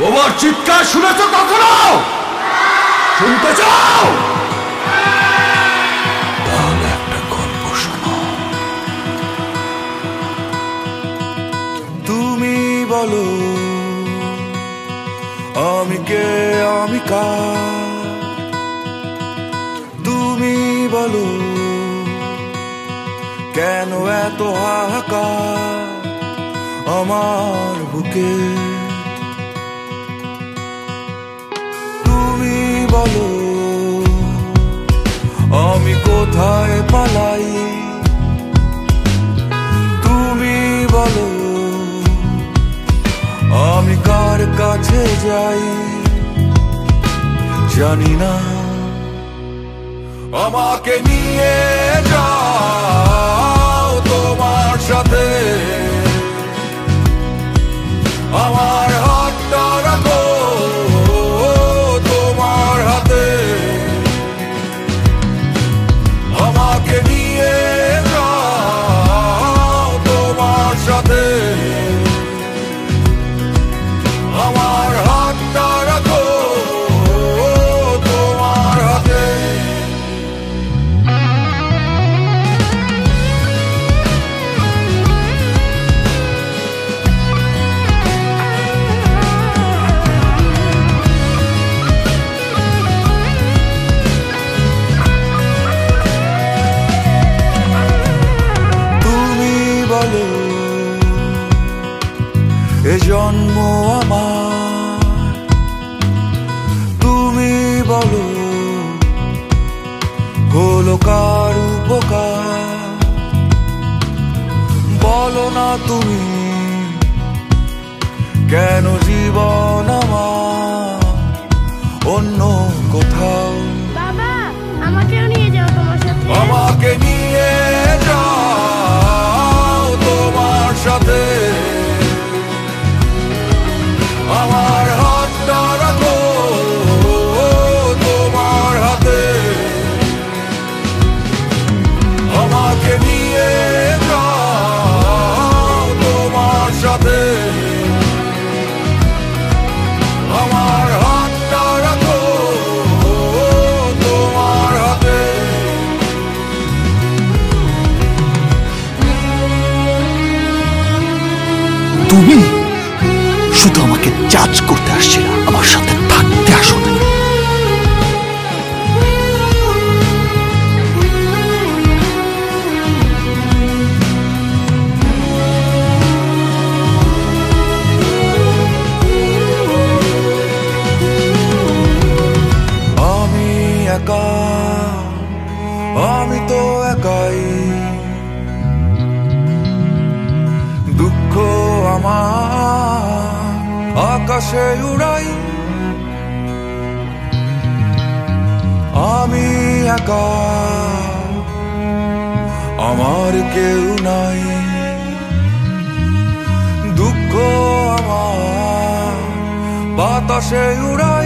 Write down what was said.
তোমার চিৎকার শুনেছ কখনো? শুনতে চাও? তাহলে একটা গল্প শোনো। তুমি বলো আমি কে, আমি কার? তুমি বলো কেন এত হাহাকার আমার বুকে? তুমি বলো আমি কোথায় পালাই? তুমি বলো আমি কার কাছে যাই? জানি না, আমাকে নিয়ে যাও তোমার সাথে, আমার হাতটা রাখো তোমার হাতে, আমাকে নিয়ে যাও তোমার সাথে, আমার হাতটা রাখো তোমার হাতে। এ জন্ম আমার, তুমি বলো হলো কার উপকার? বলো না তুমি কেন জীবন আমার অন্য কোথাও? বাবা, আমাকেও নিয়ে যাও তোমার সাথে। আমাকে নিয়ে যাও তোমার সাথে, আমার হাতটা রাখো তোমার হাতে, আমাকে নিয়ে যাও তোমার সাথে, আমার হাতটা রাখো তোমার হাতে। তুমি শুধু আমাকে জাজ করতে আসছিলে, আমার সাথে থাকতে আসো না। আমি একা, আমি তো একাই, দুঃখ আমার আকাশে উড়াই, আমি একা, আমার কেউ নাই, দুঃখ আমার বাতাসে উড়াই।